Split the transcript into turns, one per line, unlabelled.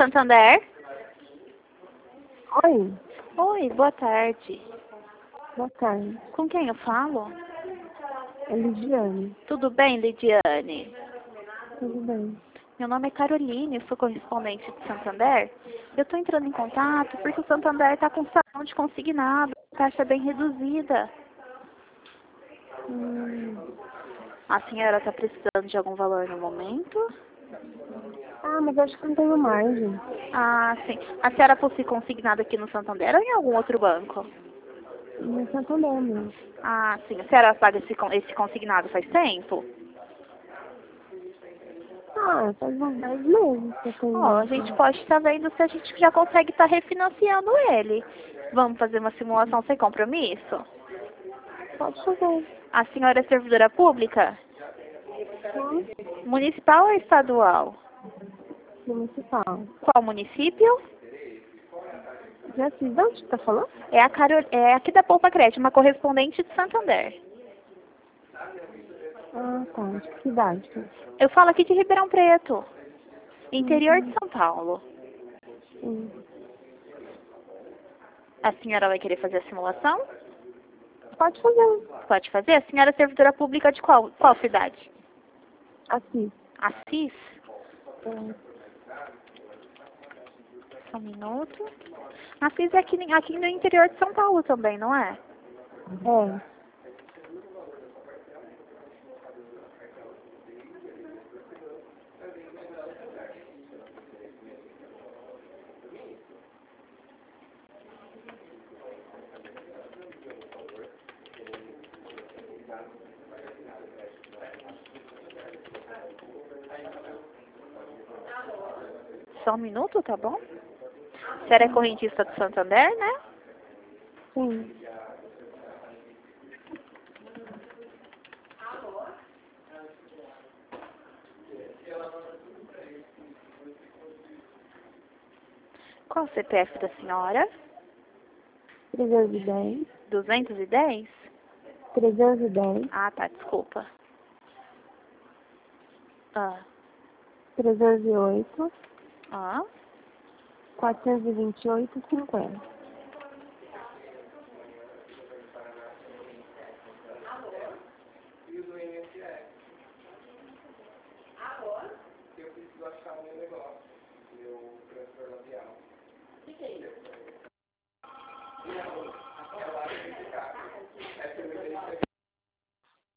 Santander?
Oi,
Oi, boa tarde.
boa tarde.
Com quem eu falo?
É Lidiane.
Tudo bem, Lidiane?
Tudo bem?
Meu nome é Caroline, eu sou correspondente de Santander. Eu estou entrando em contato porque o Santander está com salão de consignado, taxa bem reduzida.
Hum.
A senhora está precisando de algum valor no momento?
Ah, mas acho que não tenho margem.
Ah, sim. A senhora possui consignado aqui no Santander ou em algum outro banco?
Não sei também, mesmo.
Ah, sim. A senhora paga esse consignado faz tempo?
Ah, faz uns 10 meses que eu
Ó,
tenho
a
isso.
gente pode estar vendo se a gente já consegue estar refinanciando ele. Vamos fazer uma simulação sem compromisso?
Pode fazer.
A senhora é servidora pública?
Hum.
Municipal ou estadual?
Municipal.
Qual município?
Já fiz. De onde você tá falando?
É aqui da Poupa Crédito, uma correspondente de Santander.
Ah, tá. De que cidade?
Eu falo aqui de Ribeirão Preto, interior de
Uhum.
São Paulo.
Sim.
A senhora vai querer fazer a simulação?
Pode fazer.
Pode fazer? A senhora é servidora pública de qual cidade?
Assis.
Assis?
É.
Só um minuto. Assis é aqui no interior de São Paulo também, não é?
É.
Só um minuto, tá bom? A senhora é correntista do Santander, né?
Sim.
Qual o CPF da senhora?
310.
210?
310.
Ah, tá, desculpa. Ah,
308.
ah.
428,50.